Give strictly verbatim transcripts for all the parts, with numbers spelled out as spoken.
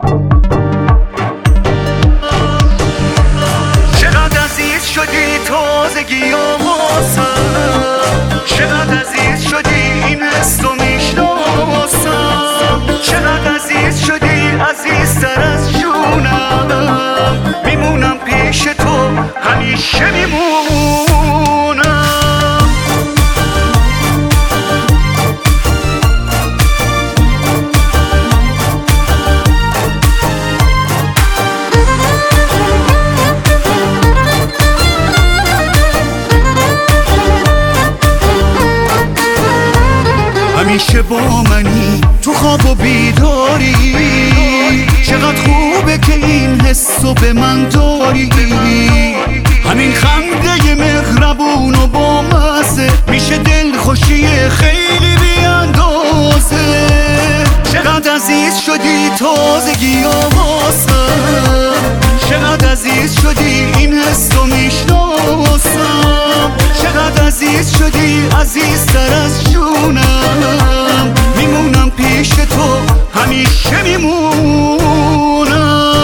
چقدر عزیز شدی تازگی آواسم، چقدر عزیز شدی این حس رو میشناسم، چقدر عزیز شدی عزیزتر از جونم، میمونم پیش تو همیشه میمونم. همیشه با منی تو خواب و بیداری، چقدر خوبه که این حسو به من داری، همین خنده مهربون و با مزه میشه دل خوشی خیلی بی اندازه. چقدر عزیز شدی تازگی آواسم، چقدر عزیز شدی این حسو میشناسم، چقدر عزیز شدی عزیزتر از جونم، میمونم پیش تو همیشه میمونم.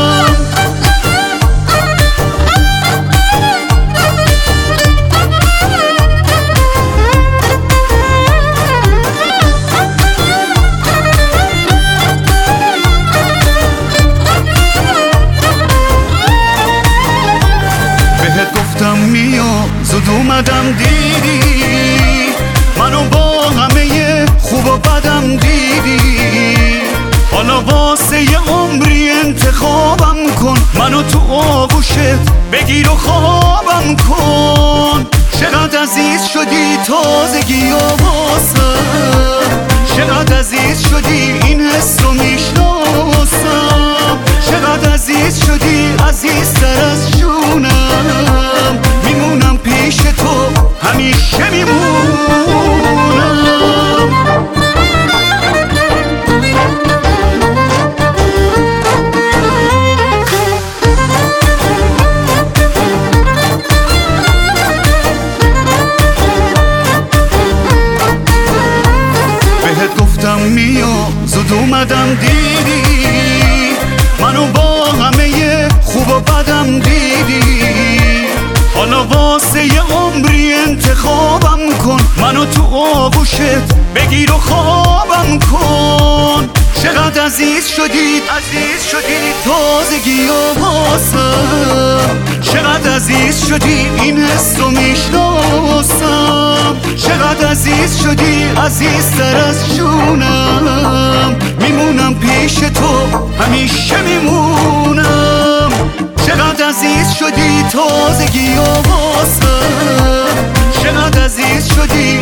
بهت گفتم میام زود اومدم دیدی، منو با همه خوب و بدم دیدی، حالا واسه یه عمری انتخابم کن، منو تو آغوشت بگیر و خوابم کن. چقدر عزیز شدی تازگی آواسم، چقدر عزیز شدی این حس رو میشناسم، چقدر عزیز شدی عزیزتر از جونم، میمونم پیش تو همیشه میمونم. بهت گفتم میام زود اومدم دیدی، منو با همه خوب و بدم دیدی، حالا واسه یه عمری انتخابم کن، منو تو آغوشت بگیر و خوابم کن. چقدر عزیز شدی عزیز شدی تازگی آواسم، چقدر عزیز شدی این حس رو میشناسم، چقدر عزیز شدی عزیزتر از جونم، میمونم پیش تو همیشه میمونم. چقدر عزیز شدی تازگی آواسم، چقدر عزیز شدی